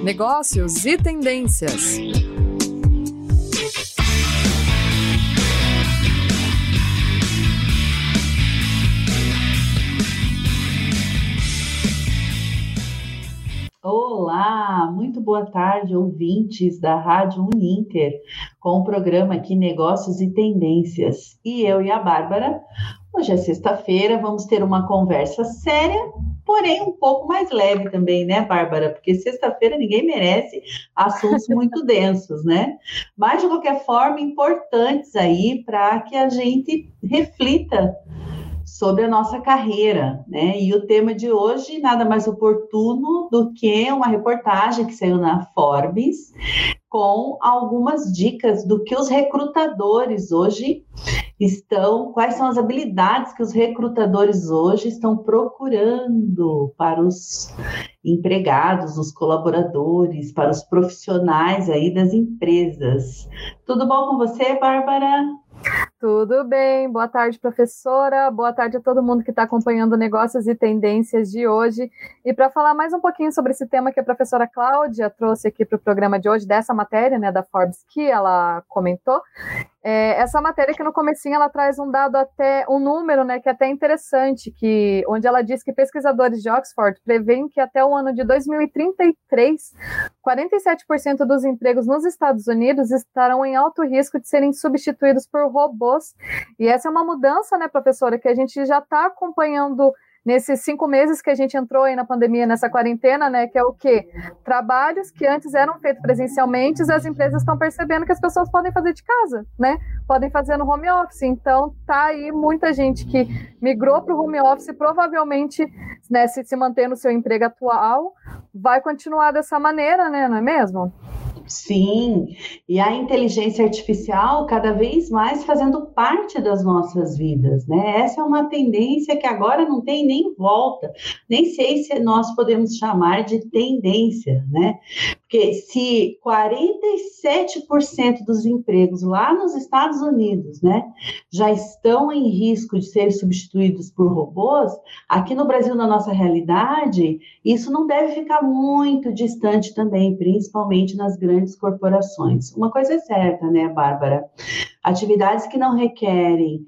negócios e tendências. Olá, muito boa tarde, ouvintes da Rádio Uninter, com o programa aqui Negócios e Tendências. E eu e a Bárbara, hoje é sexta-feira, vamos ter uma conversa séria, porém um pouco mais leve também, né, Bárbara? Porque sexta-feira ninguém merece assuntos muito densos, né? Mas, de qualquer forma, importantes aí para que a gente reflita sobre a nossa carreira, né? E o tema de hoje, nada mais oportuno do que uma reportagem que saiu na Forbes com algumas dicas do que os recrutadores hoje estão, quais são as habilidades que os recrutadores hoje estão procurando para os empregados, os colaboradores, para os profissionais aí das empresas. Tudo bom com você, Bárbara? Tudo bem, boa tarde, professora, boa tarde a todo mundo que está acompanhando Negócios e Tendências de hoje. E para falar mais um pouquinho sobre esse tema que a professora Cláudia trouxe aqui para o programa de hoje, dessa matéria, né, da Forbes, que ela comentou, essa matéria que no comecinho ela traz um dado, até um número, né, que é até interessante, onde ela diz que pesquisadores de Oxford preveem que até o ano de 2033, 47% dos empregos nos Estados Unidos estarão em alto risco de serem substituídos por robôs. E essa é uma mudança, né, professora, que a gente já está acompanhando nesses 5 meses que a gente entrou aí na pandemia, nessa quarentena, né, que é o quê? Trabalhos que antes eram feitos presencialmente, as empresas estão percebendo que as pessoas podem fazer de casa, né? Podem fazer no home office. Então, tá aí muita gente que migrou para o home office, provavelmente, né, se manter no seu emprego atual, vai continuar dessa maneira, né, não é mesmo? Sim, e a inteligência artificial cada vez mais fazendo parte das nossas vidas, né? Essa é uma tendência que agora não tem nem volta, nem sei se nós podemos chamar de tendência, né? Porque se 47% dos empregos lá nos Estados Unidos, né, já estão em risco de serem substituídos por robôs, aqui no Brasil, na nossa realidade, isso não deve ficar muito distante também, principalmente nas grandes corporações. Uma coisa é certa, né, Bárbara? Atividades que não requerem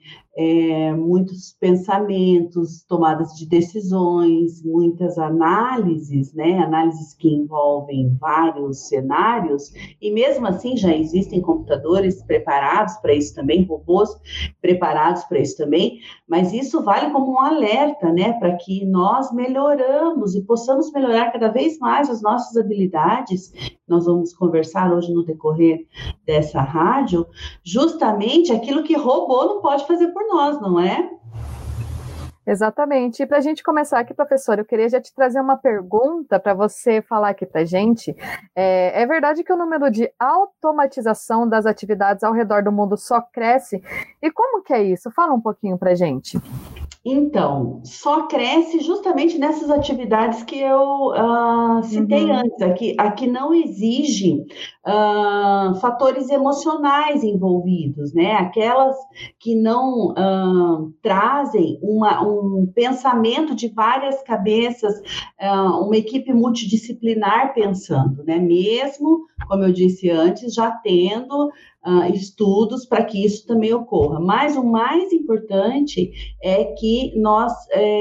muitos pensamentos, tomadas de decisões, muitas análises, né? Análises que envolvem vários cenários, e mesmo assim já existem computadores preparados para isso também, robôs preparados para isso também, mas isso vale como um alerta, né? Para que nós melhoramos e possamos melhorar cada vez mais as nossas habilidades. Nós vamos conversar hoje no decorrer dessa rádio, justamente aquilo que robô não pode fazer por nós, não é? Exatamente. E para a gente começar aqui, professora, eu queria já te trazer uma pergunta para você falar aqui para a gente. É verdade que o número de automatização das atividades ao redor do mundo só cresce? E como que é isso? Fala um pouquinho para a gente. Então, só cresce justamente nessas atividades que eu citei antes. Aqui não exige fatores emocionais envolvidos, né? Aquelas que não trazem um pensamento de várias cabeças, uma equipe multidisciplinar pensando, né? Mesmo, como eu disse antes, já tendo estudos para que isso também ocorra. Mas o mais importante é que nós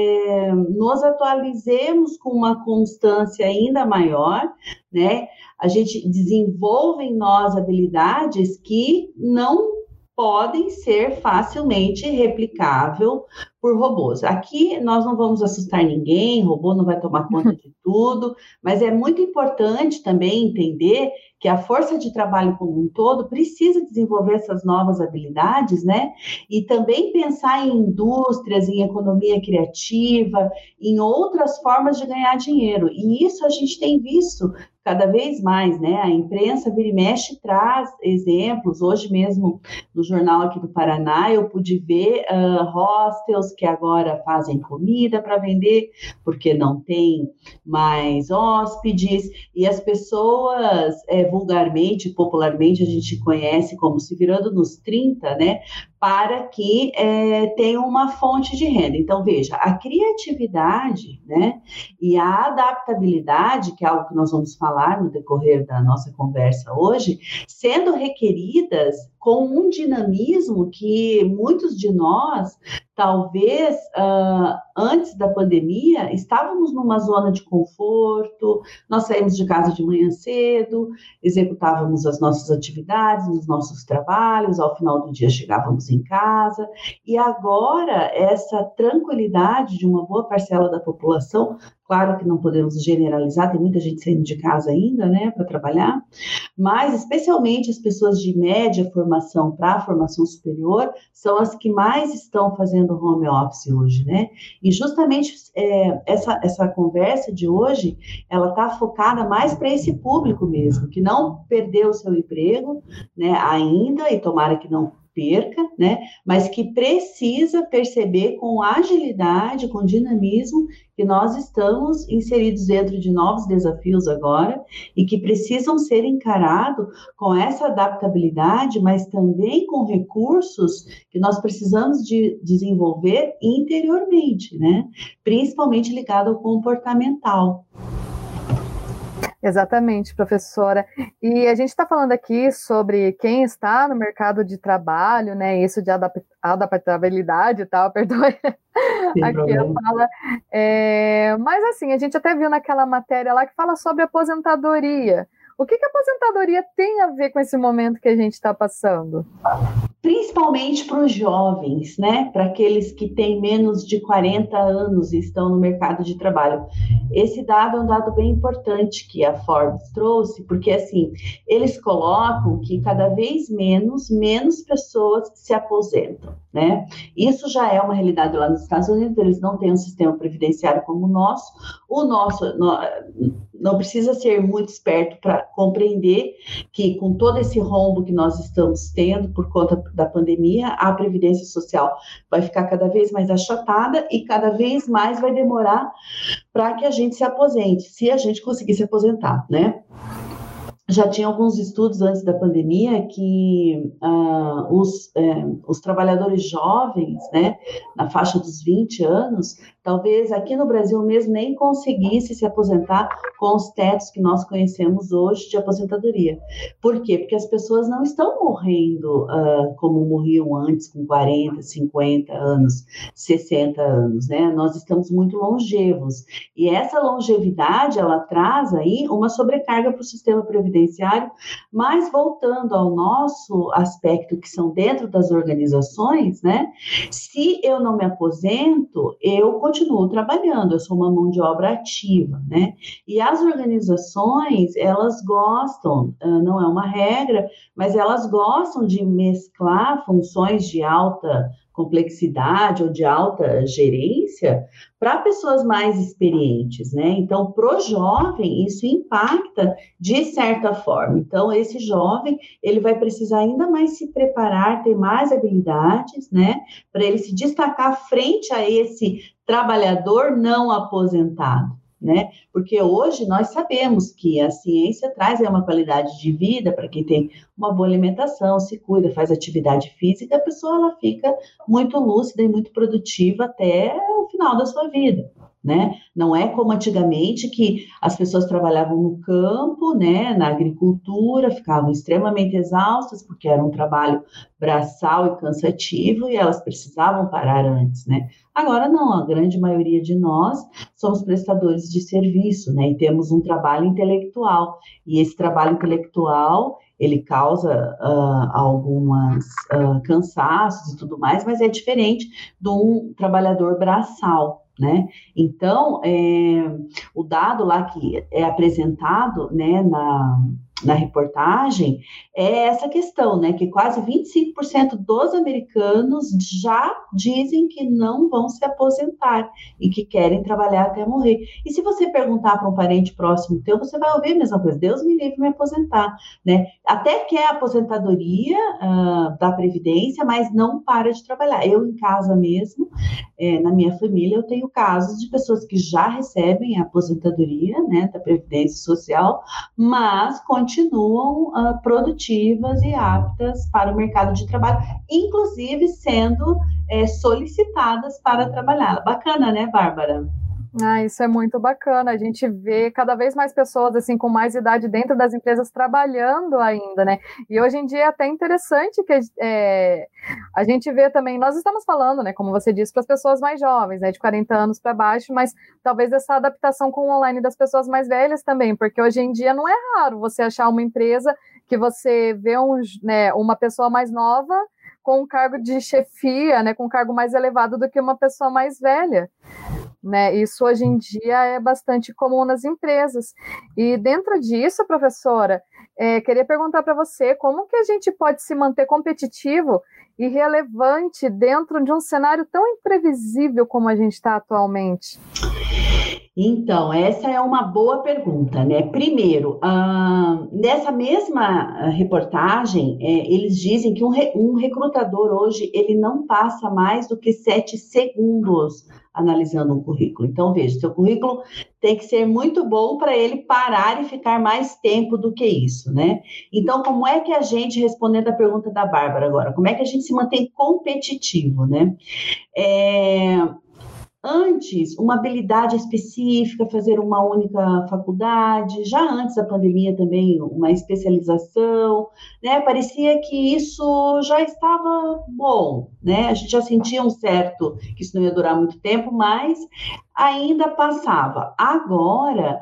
nos atualizemos com uma constância ainda maior, né? A gente desenvolve em nós habilidades que não podem ser facilmente replicável por robôs. Aqui nós não vamos assustar ninguém, robô não vai tomar conta de tudo, mas é muito importante também entender que a força de trabalho como um todo precisa desenvolver essas novas habilidades, né? E também pensar em indústrias, em economia criativa, em outras formas de ganhar dinheiro. E isso a gente tem visto cada vez mais, né? A imprensa vira e mexe traz exemplos. Hoje mesmo, no jornal aqui do Paraná, eu pude ver hostels pessoas que agora fazem comida para vender, porque não tem mais hóspedes, e as pessoas, vulgarmente, popularmente, a gente conhece como se virando nos 30, né, para que tenham uma fonte de renda. Então, veja, a criatividade, né, e a adaptabilidade, que é algo que nós vamos falar no decorrer da nossa conversa hoje, sendo requeridas com um dinamismo que muitos de nós, talvez antes da pandemia, estávamos numa zona de conforto, nós saímos de casa de manhã cedo, executávamos as nossas atividades, os nossos trabalhos, ao final do dia chegávamos em casa, e agora essa tranquilidade de uma boa parcela da população, claro que não podemos generalizar, tem muita gente saindo de casa ainda, né, para trabalhar, mas especialmente as pessoas de média formação para a formação superior são as que mais estão fazendo home office hoje, né? E justamente essa conversa de hoje, ela está focada mais para esse público mesmo, que não perdeu o seu emprego, né, ainda, e tomara que não perca, né, mas que precisa perceber com agilidade, com dinamismo, que nós estamos inseridos dentro de novos desafios agora e que precisam ser encarados com essa adaptabilidade, mas também com recursos que nós precisamos de desenvolver interiormente, né, principalmente ligado ao comportamental. Exatamente, professora. E a gente está falando aqui sobre quem está no mercado de trabalho, né? Isso de adaptabilidade e tal, perdoe. Aqui eu falo. Mas assim, a gente até viu naquela matéria lá que fala sobre aposentadoria. O que a aposentadoria tem a ver com esse momento que a gente está passando? Principalmente para os jovens, né? Para aqueles que têm menos de 40 anos e estão no mercado de trabalho. Esse dado é um dado bem importante que a Forbes trouxe, porque assim, eles colocam que cada vez menos pessoas se aposentam, né? Isso já é uma realidade lá nos Estados Unidos, eles não têm um sistema previdenciário como o nosso. O nosso não precisa ser muito esperto para compreender que com todo esse rombo que nós estamos tendo por conta da pandemia, a Previdência Social vai ficar cada vez mais achatada e cada vez mais vai demorar para que a gente se aposente, se a gente conseguir se aposentar, né? Já tinha alguns estudos antes da pandemia que os trabalhadores jovens, né, na faixa dos 20 anos, talvez aqui no Brasil mesmo nem conseguisse se aposentar com os tetos que nós conhecemos hoje de aposentadoria. Por quê? Porque as pessoas não estão morrendo como morriam antes, com 40, 50 anos, 60 anos, né? Nós estamos muito longevos. E essa longevidade, ela traz aí uma sobrecarga para o sistema previdenciário, mas voltando ao nosso aspecto, que são dentro das organizações, né? Se eu não me aposento, eu continuo trabalhando, eu sou uma mão de obra ativa, né? E as organizações, elas gostam, não é uma regra, mas elas gostam de mesclar funções de alta complexidade ou de alta gerência para pessoas mais experientes, né? Então, pro jovem, isso impacta de certa forma. Então, esse jovem, ele vai precisar ainda mais se preparar, ter mais habilidades, né? Para ele se destacar frente a esse trabalhador não aposentado, né? Porque hoje nós sabemos que a ciência traz uma qualidade de vida para quem tem uma boa alimentação, se cuida, faz atividade física, a pessoa ela fica muito lúcida e muito produtiva até o final da sua vida, né? Não é como antigamente que as pessoas trabalhavam no campo, né, na agricultura, ficavam extremamente exaustas porque era um trabalho braçal e cansativo e elas precisavam parar antes, né? Agora não, a grande maioria de nós somos prestadores de serviço, né, e temos um trabalho intelectual, e esse trabalho intelectual, ele causa algumas cansaços e tudo mais, mas é diferente de um trabalhador braçal, né? Então, o dado lá que é apresentado, né, na reportagem é essa questão, né, que quase 25% dos americanos já dizem que não vão se aposentar e que querem trabalhar até morrer. E se você perguntar para um parente próximo teu, você vai ouvir a mesma coisa: Deus me livre me aposentar, né? Até quer a aposentadoria da Previdência, mas não para de trabalhar. Eu, em casa mesmo, na minha família, eu tenho casos de pessoas que já recebem a aposentadoria, né, da Previdência Social, mas continuam produtivas e aptas para o mercado de trabalho, inclusive sendo solicitadas para trabalhar. Bacana, né, Bárbara? Isso é muito bacana. A gente vê cada vez mais pessoas assim com mais idade dentro das empresas trabalhando ainda, né? E hoje em dia é até interessante que a gente vê também, nós estamos falando, né, como você disse, para as pessoas mais jovens, né, de 40 anos para baixo, mas talvez essa adaptação com o online das pessoas mais velhas também, porque hoje em dia não é raro você achar uma empresa que você vê uma pessoa mais nova com um cargo de chefia, né, com um cargo mais elevado do que uma pessoa mais velha. Né, isso hoje em dia é bastante comum nas empresas. E dentro disso, professora, queria perguntar para você como que a gente pode se manter competitivo e relevante dentro de um cenário tão imprevisível como a gente está atualmente? Então, essa é uma boa pergunta, né? Primeiro, nessa mesma reportagem, eles dizem que um recrutador hoje, ele não passa mais do que 7 segundos analisando um currículo. Então, veja, seu currículo tem que ser muito bom para ele parar e ficar mais tempo do que isso, né? Então, como é que a gente, respondendo a pergunta da Bárbara agora, como é que a gente se mantém competitivo, né? Antes, uma habilidade específica, fazer uma única faculdade, já antes da pandemia também, uma especialização, né? Parecia que isso já estava bom, né? A gente já sentia que isso não ia durar muito tempo, mas ainda passava. Agora,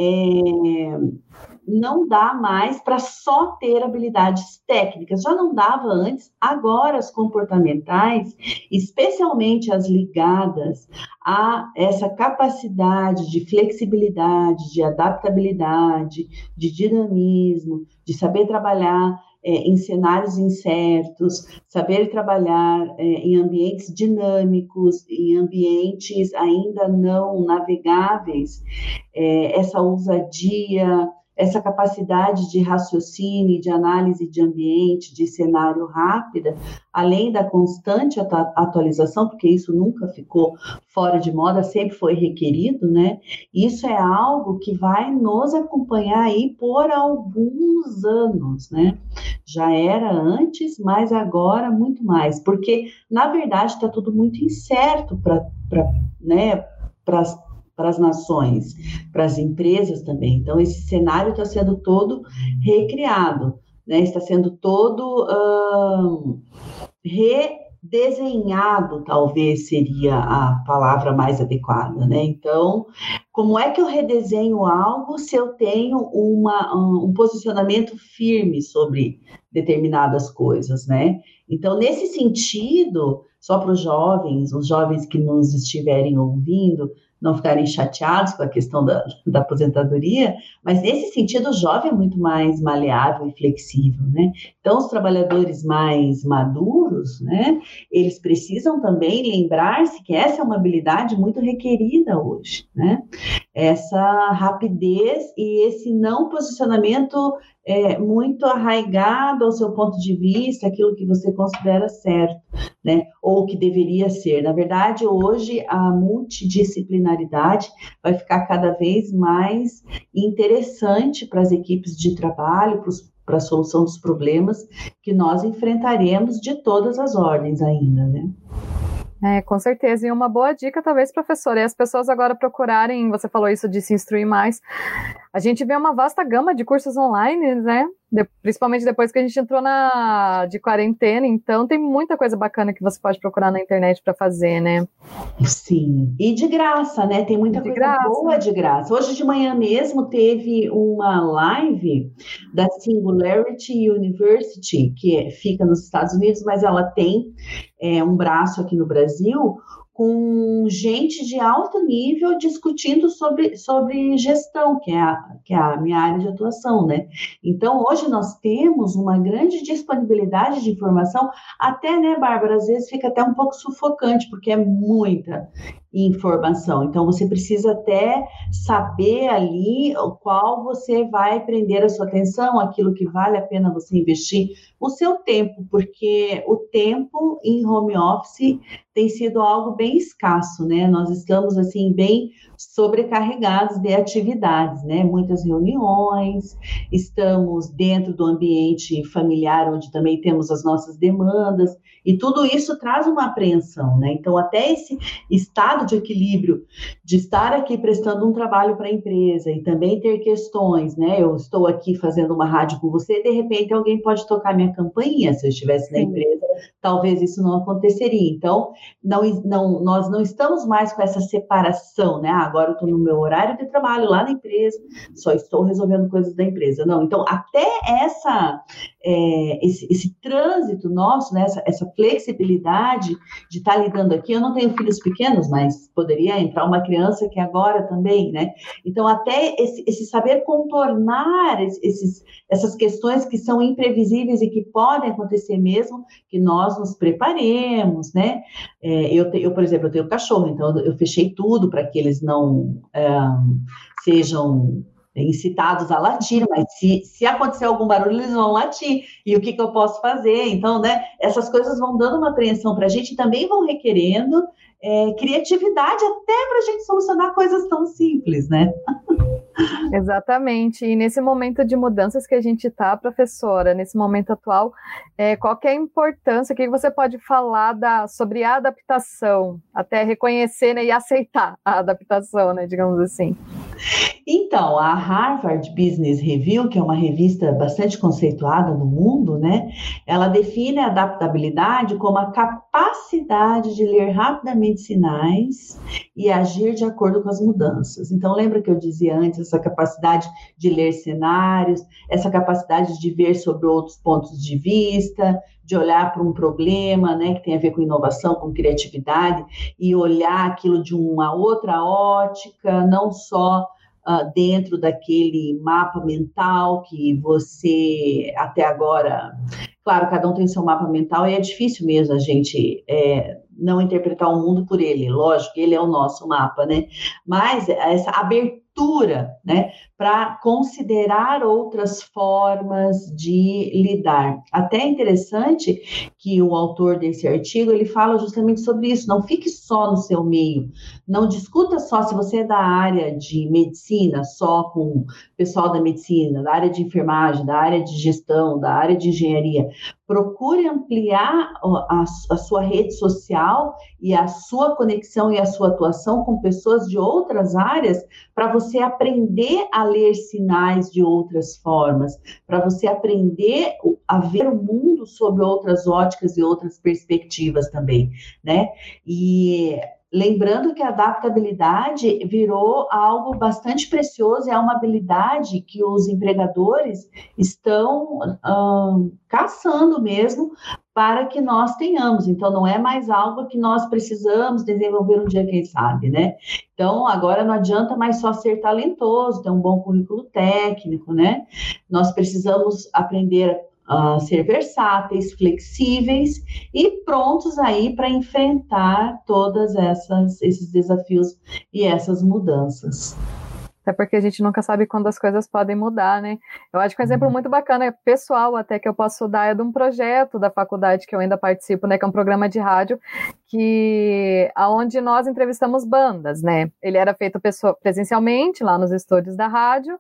não dá mais para só ter habilidades técnicas, já não dava antes, agora as comportamentais, especialmente as ligadas a essa capacidade de flexibilidade, de adaptabilidade, de dinamismo, de saber trabalhar em cenários incertos, saber trabalhar em ambientes dinâmicos, em ambientes ainda não navegáveis, essa ousadia, essa capacidade de raciocínio, de análise de ambiente, de cenário rápida, além da constante atualização, porque isso nunca ficou fora de moda, sempre foi requerido, né? Isso é algo que vai nos acompanhar aí por alguns anos, né? Já era antes, mas agora muito mais, porque, na verdade, está tudo muito incerto para as nações, para as empresas também. Então, esse cenário está sendo todo recriado, né? Está sendo todo redesenhado, talvez seria a palavra mais adequada, né? Então, como é que eu redesenho algo se eu tenho um posicionamento firme sobre determinadas coisas, né? Então, nesse sentido, só para os jovens que nos estiverem ouvindo, não ficarem chateados com a questão da aposentadoria, mas nesse sentido o jovem é muito mais maleável e flexível, né? Então, os trabalhadores mais maduros, né, eles precisam também lembrar-se que essa é uma habilidade muito requerida hoje, né? Essa rapidez e esse não posicionamento muito arraigado ao seu ponto de vista, aquilo que você considera certo, né? Ou que deveria ser. Na verdade, hoje, a multidisciplinaridade vai ficar cada vez mais interessante para as equipes de trabalho, para a solução dos problemas que nós enfrentaremos de todas as ordens ainda, né? Com certeza, e uma boa dica talvez, professora, é as pessoas agora procurarem, você falou isso de se instruir mais, a gente vê uma vasta gama de cursos online, né, principalmente depois que a gente entrou de quarentena, então tem muita coisa bacana que você pode procurar na internet para fazer, né? Sim, e de graça, né, tem muita coisa boa de graça. Hoje de manhã mesmo teve uma live da Singularity University, que fica nos Estados Unidos, mas ela tem um braço aqui no Brasil, com gente de alto nível discutindo sobre gestão, que é a minha área de atuação, né? Então, hoje nós temos uma grande disponibilidade de informação, até, né, Bárbara, às vezes fica até um pouco sufocante, porque é muita informação. Então, você precisa até saber ali qual você vai prender a sua atenção, aquilo que vale a pena você investir o seu tempo, porque o tempo em home office tem sido algo bem escasso, né? Nós estamos, assim, bem sobrecarregados de atividades, né? Muitas reuniões, estamos dentro do ambiente familiar, onde também temos as nossas demandas, e tudo isso traz uma apreensão, né? Então, até esse estado de equilíbrio, de estar aqui prestando um trabalho para a empresa e também ter questões, né? Eu estou aqui fazendo uma rádio com você, de repente alguém pode tocar minha campainha, se eu estivesse na empresa, talvez isso não aconteceria. Então, nós não estamos mais com essa separação, né? Agora eu estou no meu horário de trabalho lá na empresa, só estou resolvendo coisas da empresa. Não, então, até esse trânsito nosso, né? Essa flexibilidade de estar lidando aqui, eu não tenho filhos pequenos, mas poderia entrar uma criança que agora também, né? Então, até esse saber contornar essas questões que são imprevisíveis e que podem acontecer mesmo, que nós nos preparemos, né? Eu, por exemplo, eu tenho cachorro, então eu fechei tudo para que eles não sejam incitados a latir, mas se acontecer algum barulho, eles vão latir, e o que eu posso fazer? Então, né, essas coisas vão dando uma apreensão para a gente e também vão requerendo criatividade até para a gente solucionar coisas tão simples, né? Exatamente, e nesse momento de mudanças que a gente está, professora, nesse momento atual, qual que é a importância, o que você pode falar sobre a adaptação, até reconhecer, né, e aceitar a adaptação, né, digamos assim? Então, a Harvard Business Review, que é uma revista bastante conceituada no mundo, né, ela define a adaptabilidade como a capacidade de ler rapidamente sinais e agir de acordo com as mudanças. Então, lembra que eu dizia antes, essa capacidade de ler cenários, essa capacidade de ver sobre outros pontos de vista, de olhar para um problema, né, que tem a ver com inovação, com criatividade, e olhar aquilo de uma outra ótica, não só dentro daquele mapa mental que você até agora... Claro, cada um tem seu mapa mental e é difícil mesmo a gente não interpretar o mundo por ele. Lógico que ele é o nosso mapa, né? Mas essa abertura, né, para considerar outras formas de lidar. Até é interessante que o autor desse artigo, ele fala justamente sobre isso. Não fique só no seu meio. Não discuta só se você é da área de medicina, só com o pessoal da medicina, da área de enfermagem, da área de gestão, da área de engenharia. Procure ampliar a sua rede social e a sua conexão e a sua atuação com pessoas de outras áreas para você aprender a ler sinais de outras formas, para você aprender a ver o mundo sob outras óticas e outras perspectivas também, né? E lembrando que a adaptabilidade virou algo bastante precioso, é uma habilidade que os empregadores estão caçando mesmo para que nós tenhamos. Então, não é mais algo que nós precisamos desenvolver um dia, quem sabe, né? Então, agora não adianta mais só ser talentoso, ter um bom currículo técnico, né? Nós precisamos aprender a ser versáteis, flexíveis e prontos aí para enfrentar todas esses desafios e essas mudanças. Até porque a gente nunca sabe quando as coisas podem mudar, né? Eu acho que um exemplo muito bacana, pessoal até, que eu posso dar é de um projeto da faculdade que eu ainda participo, né? Que é um programa de rádio onde nós entrevistamos bandas, né? Ele era feito presencialmente lá nos estúdios da rádio,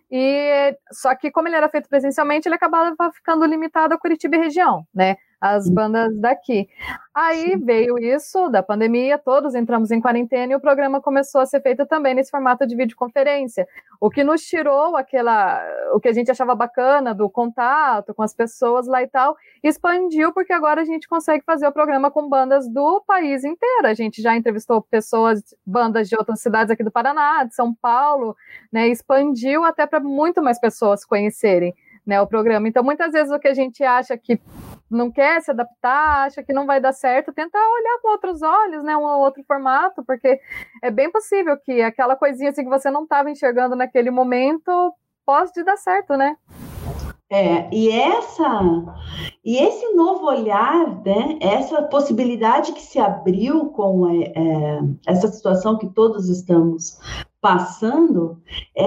só que como ele era feito presencialmente, ele acabava ficando limitado a Curitiba e região, né? As bandas daqui. Aí veio isso da pandemia, todos entramos em quarentena e o programa começou a ser feito também nesse formato de videoconferência, o que nos tirou o que a gente achava bacana do contato com as pessoas lá e tal, expandiu porque agora a gente consegue fazer o programa com bandas do país inteiro. A gente já entrevistou bandas de outras cidades aqui do Paraná, de São Paulo, né? Expandiu até para muito mais pessoas conhecerem. né, o programa. Então, muitas vezes o que a gente acha que não quer se adaptar, acha que não vai dar certo, tenta olhar com outros olhos, né, um outro formato, porque é bem possível que aquela coisinha assim que você não estava enxergando naquele momento pode dar certo, né? E esse novo olhar, né, essa possibilidade que se abriu com essa situação que todos estamos passando,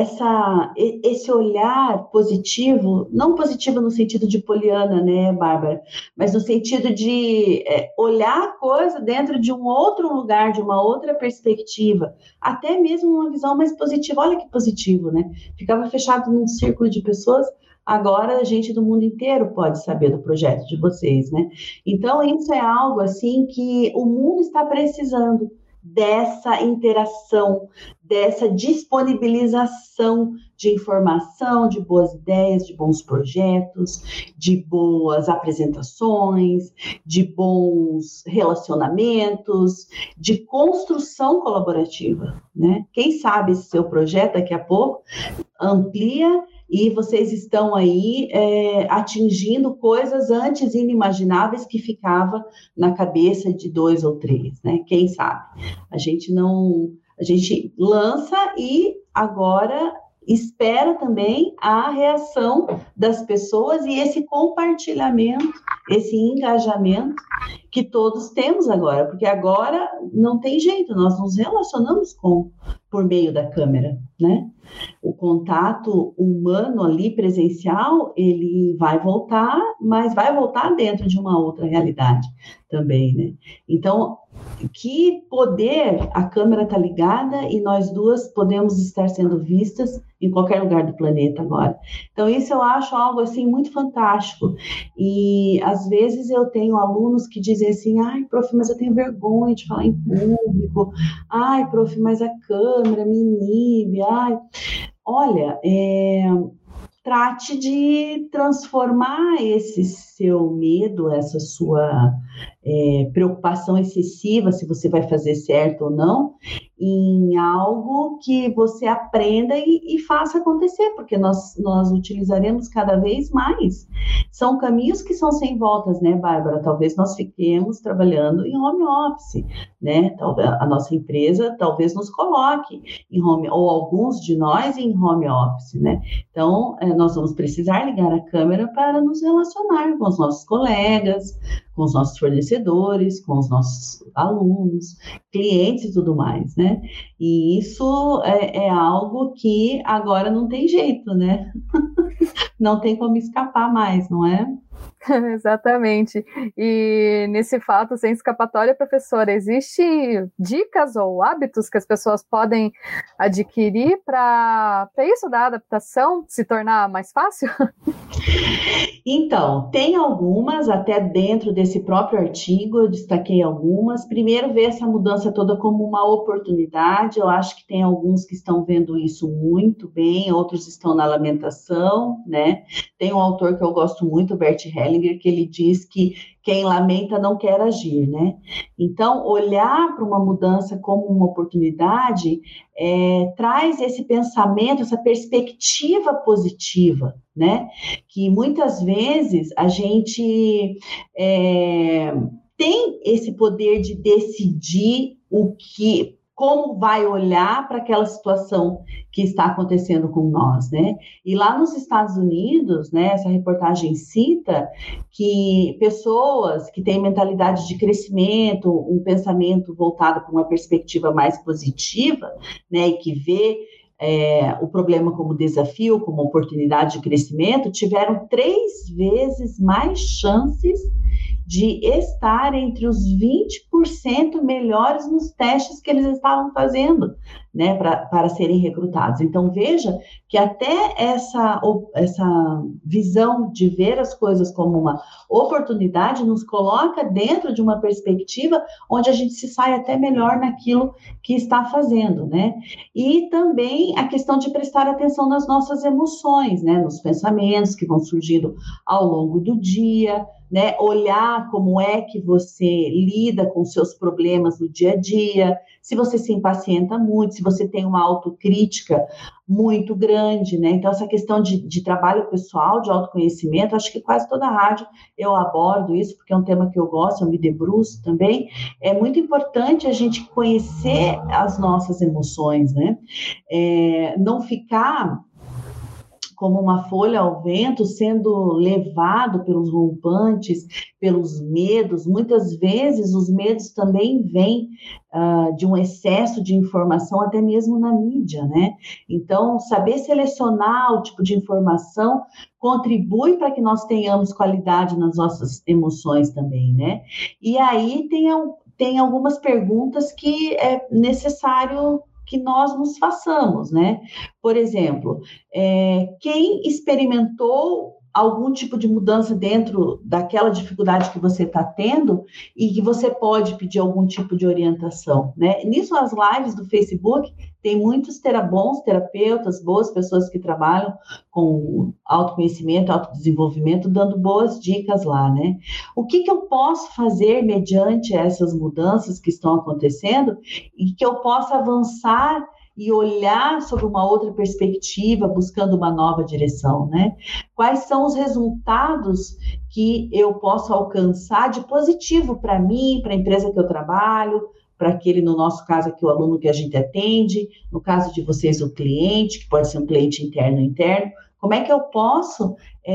esse olhar positivo, não positivo no sentido de poliana, né, Bárbara, mas no sentido de olhar a coisa dentro de um outro lugar, de uma outra perspectiva, até mesmo uma visão mais positiva. Olha que positivo, né? Ficava fechado num círculo de pessoas. Agora a gente do mundo inteiro pode saber do projeto de vocês, né? Então isso é algo assim que o mundo está precisando, dessa interação, dessa disponibilização de informação, de boas ideias, de bons projetos, de boas apresentações, de bons relacionamentos, de construção colaborativa, né? Quem sabe esse seu projeto daqui a pouco amplia e vocês estão aí atingindo coisas antes inimagináveis que ficava na cabeça de 2 ou 3, né? Quem sabe? A gente lança e agora espera também a reação das pessoas e esse compartilhamento, esse engajamento que todos temos agora, porque agora não tem jeito, nós nos relacionamos por meio da câmera, né? O contato humano ali, presencial, ele vai voltar, mas vai voltar dentro de uma outra realidade também, né? Então, que poder, a câmera está ligada e nós duas podemos estar sendo vistas em qualquer lugar do planeta agora. Então, isso eu acho algo, assim, muito fantástico. E, às vezes, eu tenho alunos que dizem assim, ai, prof, mas eu tenho vergonha de falar em público. Ai, prof, mas a câmera me inibe. Ai, olha, trate de transformar esse seu medo, essa sua preocupação excessiva, se você vai fazer certo ou não, em algo que você aprenda e faça acontecer, porque nós utilizaremos cada vez mais. São caminhos que são sem voltas, né, Bárbara? Talvez nós fiquemos trabalhando em home office, né? A nossa empresa talvez nos coloque em home, ou alguns de nós em home office, né? Então, nós vamos precisar ligar a câmera para nos relacionar com os nossos colegas, com os nossos fornecedores, com os nossos alunos, clientes e tudo mais, né? E isso é algo que agora não tem jeito, né? Não tem como escapar mais, não é? Exatamente. E nesse fato, sem escapatória, professora, existe dicas ou hábitos que as pessoas podem adquirir para isso da adaptação se tornar mais fácil? Então, tem algumas, até dentro desse próprio artigo, eu destaquei algumas. Primeiro, ver essa mudança toda como uma oportunidade. Eu acho que tem alguns que estão vendo isso muito bem, outros estão na lamentação, né? Tem um autor que eu gosto muito, Bert Hellinger, que ele diz que quem lamenta não quer agir, né? Então, olhar para uma mudança como uma oportunidade traz esse pensamento, essa perspectiva positiva, né? Que muitas vezes a gente tem esse poder de decidir como vai olhar para aquela situação que está acontecendo com nós, né? E lá nos Estados Unidos, né, essa reportagem cita que pessoas que têm mentalidade de crescimento, um pensamento voltado para uma perspectiva mais positiva, né, e que vê o problema como desafio, como oportunidade de crescimento, tiveram 3 vezes mais chances de estar entre os 20% melhores nos testes que eles estavam fazendo, né, para serem recrutados. Então, veja que até essa visão de ver as coisas como uma oportunidade nos coloca dentro de uma perspectiva onde a gente se sai até melhor naquilo que está fazendo, né? E também a questão de prestar atenção nas nossas emoções, né, nos pensamentos que vão surgindo ao longo do dia, né, olhar como é que você lida com seus problemas no dia a dia, se você se impacienta muito, se você tem uma autocrítica muito grande, né? Então, essa questão de trabalho pessoal, de autoconhecimento, acho que quase toda a rádio eu abordo isso, porque é um tema que eu gosto, eu me debruço também. É muito importante a gente conhecer as nossas emoções, né? Não ficar como uma folha ao vento, sendo levado pelos rompantes, pelos medos. Muitas vezes os medos também vêm de um excesso de informação, até mesmo na mídia, né? Então, saber selecionar o tipo de informação contribui para que nós tenhamos qualidade nas nossas emoções também, né? E aí tem algumas perguntas que é necessário que nós nos façamos, né? Por exemplo, quem experimentou algum tipo de mudança dentro daquela dificuldade que você está tendo e que você pode pedir algum tipo de orientação, né? Nisso, as lives do Facebook, tem muitos bons terapeutas, boas pessoas que trabalham com autoconhecimento, autodesenvolvimento, dando boas dicas lá, né? O que eu posso fazer mediante essas mudanças que estão acontecendo e que eu possa avançar e olhar sobre uma outra perspectiva, buscando uma nova direção, né? Quais são os resultados que eu posso alcançar de positivo para mim, para a empresa que eu trabalho, para aquele, no nosso caso aqui, o aluno que a gente atende, no caso de vocês, o cliente, que pode ser um cliente interno ou interno. Como é que eu posso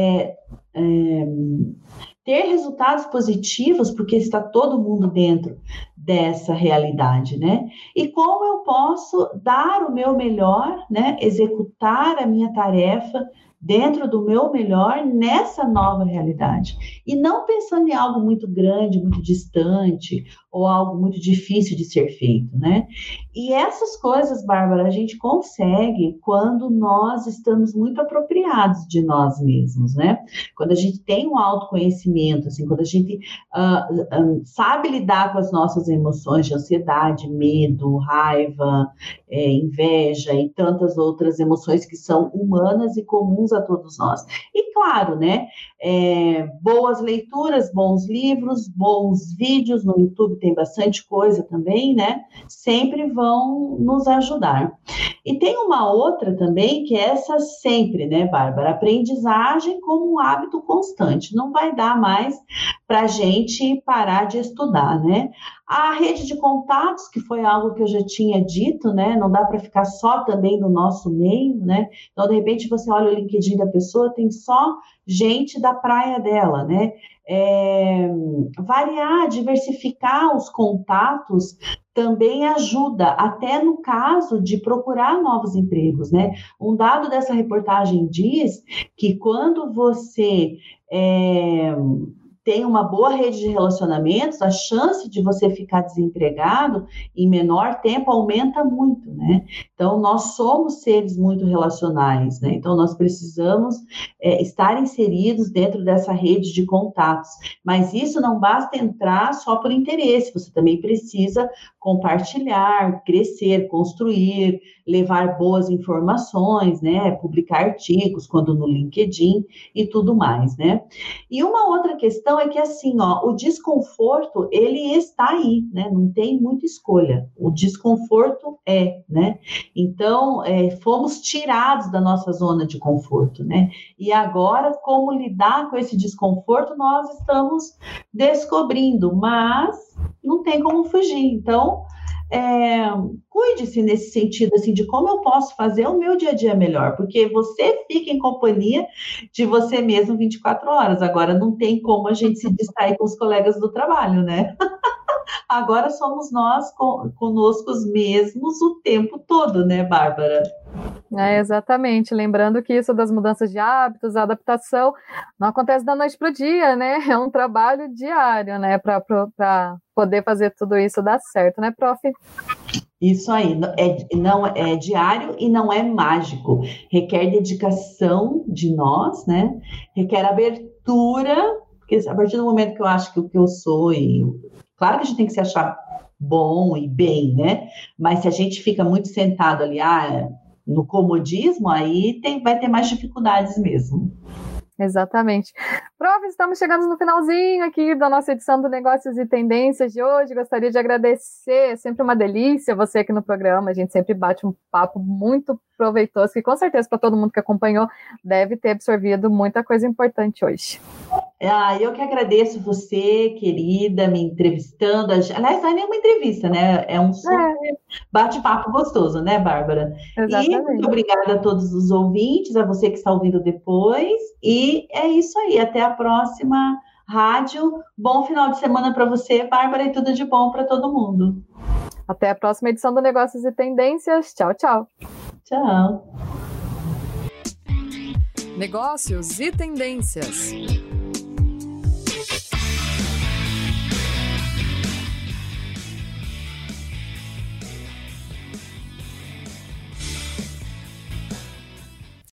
ter resultados positivos, porque está todo mundo dentro dessa realidade, né? E como eu posso dar o meu melhor, né? Executar a minha tarefa dentro do meu melhor nessa nova realidade. E não pensando em algo muito grande, muito distante, ou algo muito difícil de ser feito, né? E essas coisas, Bárbara, a gente consegue quando nós estamos muito apropriados de nós mesmos, né? Quando a gente tem um autoconhecimento, assim, quando a gente sabe lidar com as nossas emoções de ansiedade, medo, raiva, inveja e tantas outras emoções que são humanas e comuns a todos nós. E claro, né? Boas leituras, bons livros, bons vídeos no YouTube, tem bastante coisa também, né? Sempre vão nos ajudar. E tem uma outra também, que é essa sempre, né, Bárbara? Aprendizagem como um hábito constante. Não vai dar mais para a gente parar de estudar, né? A rede de contatos, que foi algo que eu já tinha dito, né? Não dá para ficar só também no nosso meio, né? Então, de repente, você olha o LinkedIn da pessoa, tem só gente da praia dela, né? Variar, diversificar os contatos também ajuda, até no caso de procurar novos empregos, né? Um dado dessa reportagem diz que quando você tem uma boa rede de relacionamentos, a chance de você ficar desempregado em menor tempo aumenta muito, né? Então, nós somos seres muito relacionais, né? Então, nós precisamos estar inseridos dentro dessa rede de contatos. Mas isso não basta entrar só por interesse, você também precisa compartilhar, crescer, construir, levar boas informações, né? Publicar artigos, quando no LinkedIn e tudo mais, né? E uma outra questão é que, assim, o desconforto, ele está aí, né? Não tem muita escolha. O desconforto né? Então, fomos tirados da nossa zona de conforto, né? E agora, como lidar com esse desconforto, nós estamos descobrindo, mas não tem como fugir. Então, cuide-se nesse sentido, assim, de como eu posso fazer o meu dia a dia melhor, porque você fica em companhia de você mesmo 24 horas, agora não tem como a gente se distrair com os colegas do trabalho, né? Agora somos nós conosco mesmos o tempo todo, né, Bárbara? Exatamente, lembrando que isso das mudanças de hábitos, a adaptação, não acontece da noite para o dia, né? É um trabalho diário, né? Para poder fazer tudo isso dar certo, né, prof? Isso aí, não é diário e não é mágico, requer dedicação de nós, né? Requer abertura, porque a partir do momento que eu acho que o que eu sou, claro que a gente tem que se achar bom e bem, né? Mas se a gente fica muito sentado ali, no comodismo, aí vai ter mais dificuldades mesmo. Exatamente. Prof, estamos chegando no finalzinho aqui da nossa edição do Negócios e Tendências de hoje. Gostaria de agradecer, é sempre uma delícia você aqui no programa. A gente sempre bate um papo muito proveitoso, que com certeza para todo mundo que acompanhou deve ter absorvido muita coisa importante hoje. Eu que agradeço você, querida, me entrevistando. Aliás, não é nenhuma entrevista, né? É um bate-papo gostoso, né, Bárbara? Exatamente. E muito obrigada a todos os ouvintes, a você que está ouvindo depois. E é isso aí, até a próxima rádio. Bom final de semana para você, Bárbara, e tudo de bom para todo mundo. Até a próxima edição do Negócios e Tendências. Tchau, tchau. Tchau. Negócios e Tendências.